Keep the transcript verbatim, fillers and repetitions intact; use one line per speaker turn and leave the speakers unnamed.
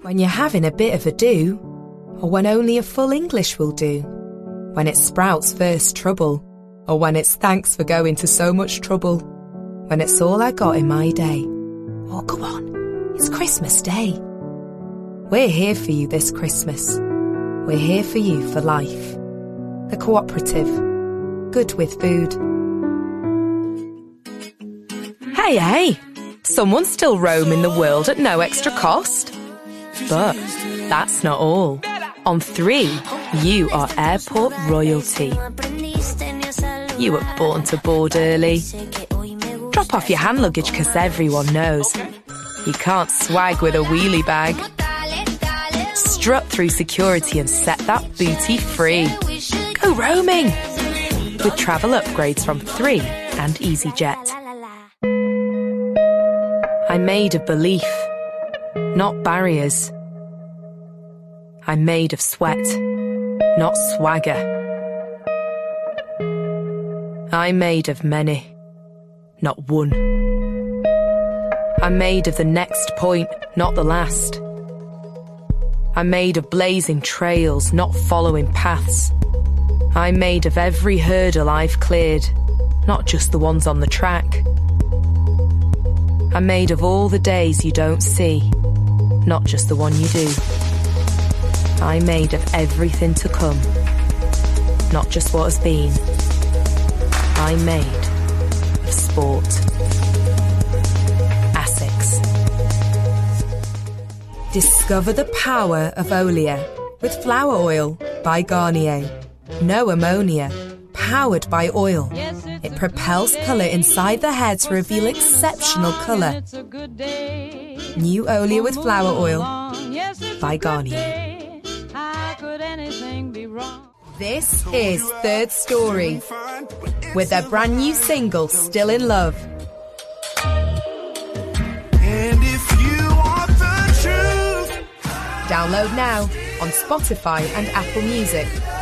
When you're having a bit of a do, or when only a full English will do. When it's sprouts first trouble, or when it's thanks for going to so much trouble. When it's all I got in my day. Oh, go on, it's Christmas Day. We're here for you this Christmas. We're here for you for life. The Cooperative. Good with food. Hey, hey! Someone's still roaming the world at no extra cost. But that's not all. On three, you are airport royalty. You were born to board early. Drop off your hand luggage because everyone knows you can't swag with a wheelie bag. Strut through security and set that booty free. Go roaming with travel upgrades from three and EasyJet. I'm made of belief, not barriers. I'm made of sweat, not swagger. I'm made of many, not one. I'm made of the next point, not the last. I'm made of blazing trails, not following paths. I'm made of every hurdle I've cleared, not just the ones on the track. I'm made of all the days you don't see, not just the one you do. I'm made of everything to come, not just what has been. I'm made of sport. Asics. Discover the power of Olea with flower oil by Garnier. No ammonia, powered by oil. It propels colour inside the hair to reveal exceptional colour. New Olea with flower oil by Garnier. This is Third Story, with their brand new single, Still in Love.
And if you want the truth,
download now on Spotify and Apple Music.